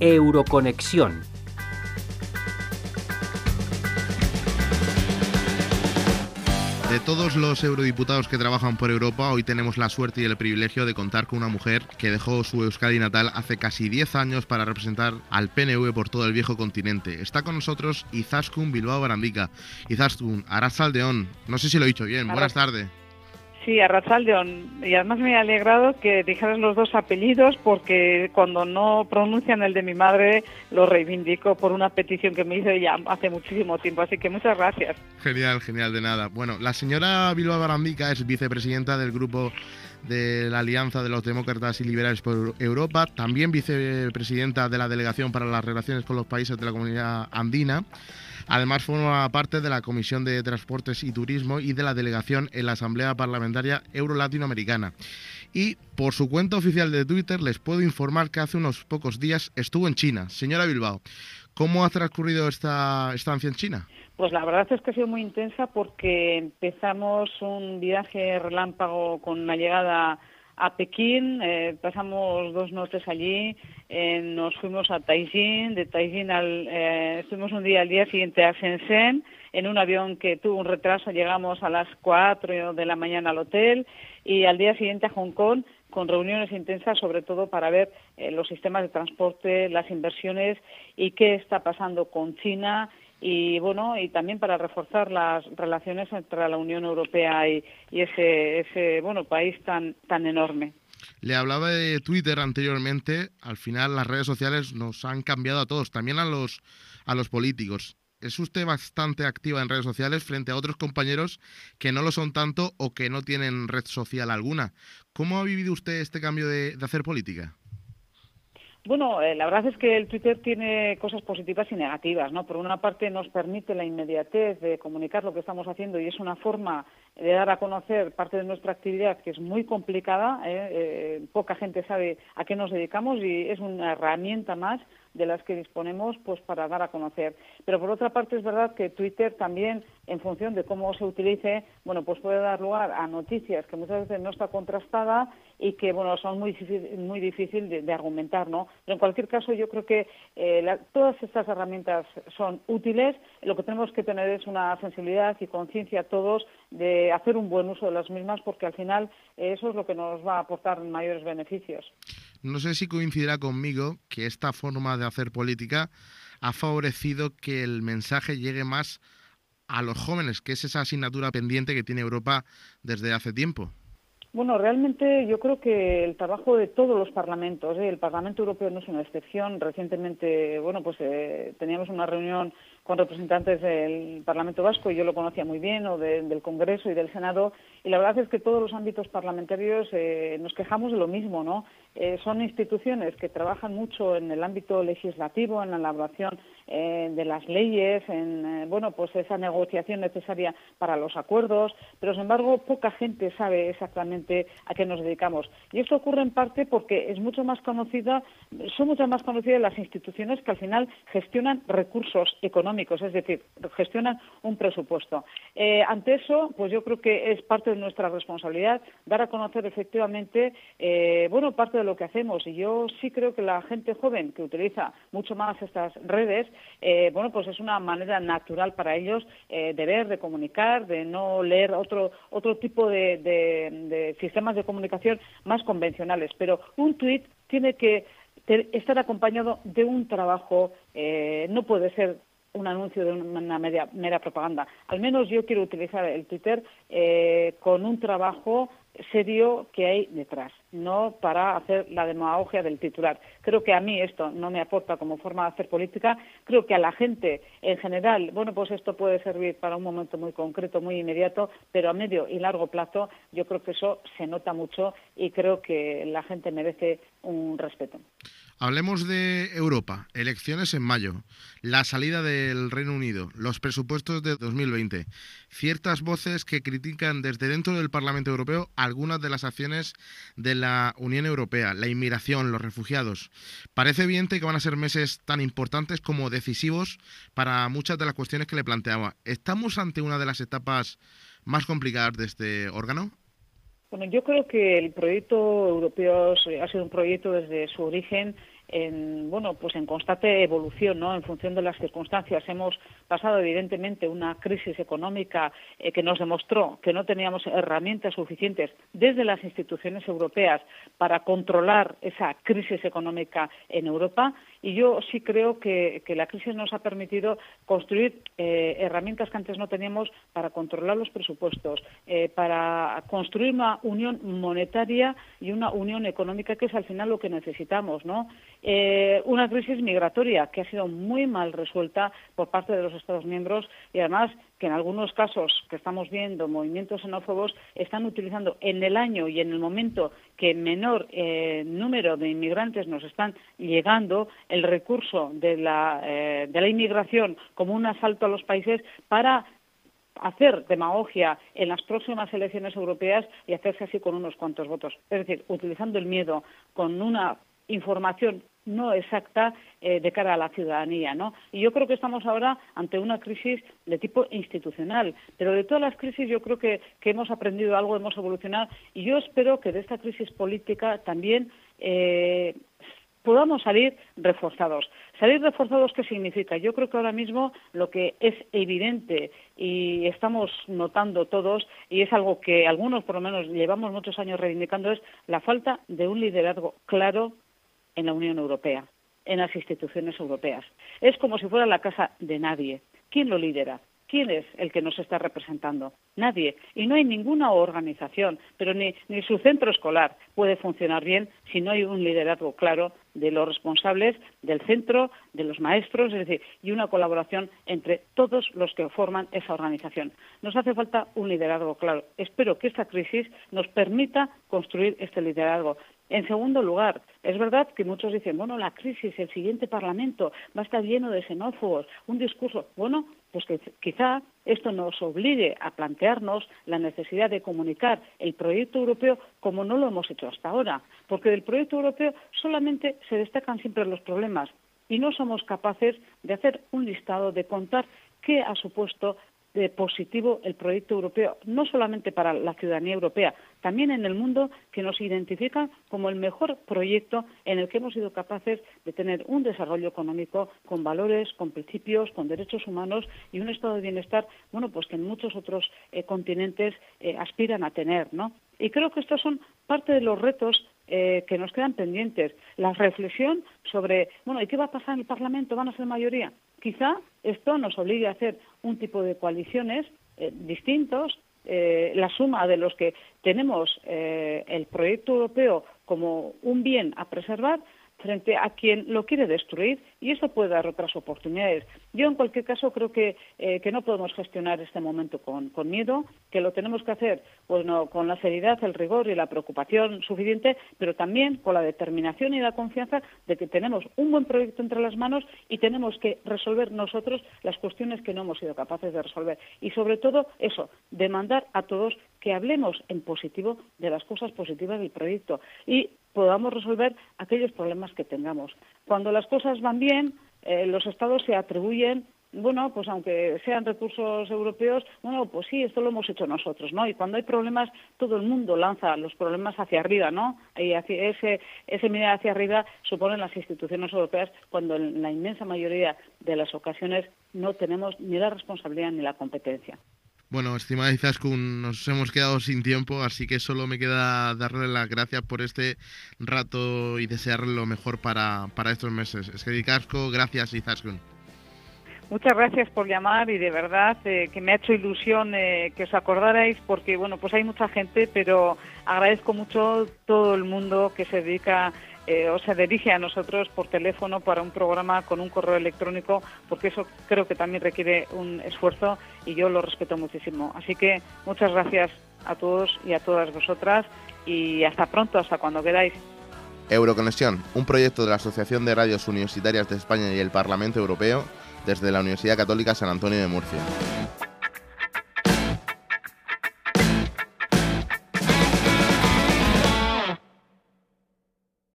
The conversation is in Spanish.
Euroconexión. De todos los eurodiputados que trabajan por Europa, hoy tenemos la suerte y el privilegio de contar con una mujer que dejó su Euskadi natal hace casi 10 años para representar al PNV por todo el viejo continente. Está con nosotros Izaskun Bilbao Barandica. Izaskun, Arratsaldeon, no sé si lo he dicho bien, buenas tardes. Sí, Arratsaldeon, y además me ha alegrado que dijeras los dos apellidos porque cuando no pronuncian el de mi madre lo reivindico por una petición que me hizo ya hace muchísimo tiempo, así que muchas gracias. Genial, de nada. Bueno, la señora Bilbao Barandica es vicepresidenta del grupo de la Alianza de los Demócratas y Liberales por Europa, también vicepresidenta de la Delegación para las Relaciones con los Países de la Comunidad Andina. Además forma parte de la Comisión de Transportes y Turismo y de la delegación en la Asamblea Parlamentaria Euro-Latinoamericana. Y por su cuenta oficial de Twitter les puedo informar que hace unos pocos días estuvo en China. Señora Bilbao, ¿cómo ha transcurrido esta estancia en China? Pues la verdad es que ha sido muy intensa porque empezamos un viaje relámpago con una llegada a Pekín, pasamos 2 noches allí, nos fuimos a Tianjin, de Tianjin estuvimos un día al día siguiente a Shenzhen, en un avión que tuvo un retraso, llegamos a las 4 de la mañana al hotel y al día siguiente a Hong Kong con reuniones intensas, sobre todo para ver los sistemas de transporte, las inversiones y qué está pasando con China. Y bueno, y también para reforzar las relaciones entre la Unión Europea y ese país tan enorme. Le hablaba de Twitter anteriormente. Al final las redes sociales nos han cambiado a todos, también a los políticos. ¿Es usted bastante activa en redes sociales frente a otros compañeros que no lo son tanto o que no tienen red social alguna? ¿Cómo ha vivido usted este cambio de hacer política? Bueno, la verdad es que el Twitter tiene cosas positivas y negativas, ¿no? Por una parte nos permite la inmediatez de comunicar lo que estamos haciendo y es una forma de dar a conocer parte de nuestra actividad que es muy complicada, poca gente sabe a qué nos dedicamos y es una herramienta más de las que disponemos pues para dar a conocer. Pero por otra parte es verdad que Twitter también, en función de cómo se utilice, pues puede dar lugar a noticias que muchas veces no está contrastada y que son muy difícil de argumentar, ¿no? Pero en cualquier caso yo creo que todas estas herramientas son útiles. Lo que tenemos que tener es una sensibilidad y conciencia todos de hacer un buen uso de las mismas porque al final eso es lo que nos va a aportar mayores beneficios. No sé si coincidirá conmigo que esta forma de hacer política ha favorecido que el mensaje llegue más a los jóvenes, que es esa asignatura pendiente que tiene Europa desde hace tiempo. Bueno, realmente yo creo que el trabajo de todos los parlamentos, el Parlamento Europeo no es una excepción. Recientemente, teníamos una reunión con representantes del Parlamento Vasco y yo lo conocía muy bien, o del Congreso y del Senado, y la verdad es que todos los ámbitos parlamentarios nos quejamos de lo mismo, ¿no? Son instituciones que trabajan mucho en el ámbito legislativo, en la elaboración de las leyes, en esa negociación necesaria para los acuerdos, pero sin embargo poca gente sabe exactamente a qué nos dedicamos. Y esto ocurre en parte porque son mucho más conocidas las instituciones que al final gestionan recursos económicos, es decir, gestionan un presupuesto. Ante eso, pues yo creo que es parte de nuestra responsabilidad dar a conocer efectivamente parte de lo que hacemos. Y yo sí creo que la gente joven que utiliza mucho más estas redes, es una manera natural para ellos de ver, de comunicar, de no leer otro tipo de sistemas de comunicación más convencionales. Pero un tuit tiene que estar acompañado de un trabajo, no puede ser un anuncio de una mera propaganda. Al menos yo quiero utilizar el Twitter con un trabajo serio que hay detrás, no para hacer la demagogia del titular. Creo que a mí esto no me aporta como forma de hacer política. Creo que a la gente en general, esto puede servir para un momento muy concreto, muy inmediato, pero a medio y largo plazo yo creo que eso se nota mucho y creo que la gente merece un respeto. Hablemos de Europa, elecciones en mayo, la salida del Reino Unido, los presupuestos de 2020, ciertas voces que critican desde dentro del Parlamento Europeo algunas de las acciones de la Unión Europea, la inmigración, los refugiados. Parece evidente que van a ser meses tan importantes como decisivos para muchas de las cuestiones que le planteaba. ¿Estamos ante una de las etapas más complicadas de este órgano? Bueno, yo creo que el proyecto europeo ha sido un proyecto desde su origen bueno, pues en constante evolución, ¿no? En función de las circunstancias. Hemos pasado evidentemente una crisis económica que nos demostró que no teníamos herramientas suficientes desde las instituciones europeas para controlar esa crisis económica en Europa, y yo sí creo que la crisis nos ha permitido construir herramientas que antes no teníamos para controlar los presupuestos, para construir una unión monetaria y una unión económica, que es al final lo que necesitamos, ¿no? Una crisis migratoria que ha sido muy mal resuelta por parte de los Estados miembros, y además que en algunos casos que estamos viendo movimientos xenófobos están utilizando en el año y en el momento que menor número de inmigrantes nos están llegando el recurso de la inmigración como un asalto a los países para hacer demagogia en las próximas elecciones europeas y hacerse así con unos cuantos votos. Es decir, utilizando el miedo con una información no exacta de cara a la ciudadanía, ¿no? Y yo creo que estamos ahora ante una crisis de tipo institucional, pero de todas las crisis yo creo que hemos aprendido algo, hemos evolucionado, y yo espero que de esta crisis política también podamos salir reforzados. ¿Salir reforzados qué significa? Yo creo que ahora mismo lo que es evidente y estamos notando todos, y es algo que algunos por lo menos llevamos muchos años reivindicando, es la falta de un liderazgo claro en la Unión Europea, en las instituciones europeas. Es como si fuera la casa de nadie. ¿Quién lo lidera? ¿Quién es el que nos está representando? Nadie. Y no hay ninguna organización, pero ni su centro escolar puede funcionar bien si no hay un liderazgo claro de los responsables del centro, de los maestros, es decir, y una colaboración entre todos los que forman esa organización. Nos hace falta un liderazgo claro. Espero que esta crisis nos permita construir este liderazgo. En segundo lugar, es verdad que muchos dicen, bueno, la crisis, el siguiente Parlamento va a estar lleno de xenófobos, un discurso. Bueno, pues que quizá esto nos obligue a plantearnos la necesidad de comunicar el proyecto europeo como no lo hemos hecho hasta ahora, porque del proyecto europeo solamente se destacan siempre los problemas y no somos capaces de hacer un listado, de contar qué ha supuesto de positivo el proyecto europeo, no solamente para la ciudadanía europea, también en el mundo, que nos identifica como el mejor proyecto en el que hemos sido capaces de tener un desarrollo económico con valores, con principios, con derechos humanos y un estado de bienestar, bueno, pues que en muchos otros continentes aspiran a tener, ¿no? Y creo que estos son parte de los retos que nos quedan pendientes. La reflexión sobre, bueno, ¿y qué va a pasar en el Parlamento? ¿Van a ser mayoría? Quizá esto nos obligue a hacer un tipo de coaliciones distintos, la suma de los que tenemos el proyecto europeo como un bien a preservar frente a quien lo quiere destruir, y eso puede dar otras oportunidades. Yo, en cualquier caso, creo que no podemos gestionar este momento con miedo, que lo tenemos que hacer bueno, con la seriedad, el rigor y la preocupación suficiente, pero también con la determinación y la confianza de que tenemos un buen proyecto entre las manos y tenemos que resolver nosotros las cuestiones que no hemos sido capaces de resolver. Y, sobre todo, eso, demandar a todos que hablemos en positivo de las cosas positivas del proyecto y podamos resolver aquellos problemas que tengamos. Cuando las cosas van bien, los Estados se atribuyen, bueno, pues aunque sean recursos europeos, bueno, pues sí, esto lo hemos hecho nosotros, ¿no? Y cuando hay problemas, todo el mundo lanza los problemas hacia arriba, ¿no? Y hacia ese mirar hacia arriba suponen las instituciones europeas, cuando en la inmensa mayoría de las ocasiones no tenemos ni la responsabilidad ni la competencia. Bueno, estimada Izaskun, nos hemos quedado sin tiempo, así que solo me queda darle las gracias por este rato y desearle lo mejor para estos meses. Eskerrik asko, gracias Izaskun. Muchas gracias por llamar y de verdad que me ha hecho ilusión que os acordarais, porque bueno, pues hay mucha gente, pero agradezco mucho todo el mundo que se dedica o se dirige a nosotros por teléfono para un programa con un correo electrónico, porque eso creo que también requiere un esfuerzo y yo lo respeto muchísimo. Así que muchas gracias a todos y a todas vosotras y hasta pronto, hasta cuando queráis. Euroconexión, un proyecto de la Asociación de Radios Universitarias de España y el Parlamento Europeo desde la Universidad Católica San Antonio de Murcia.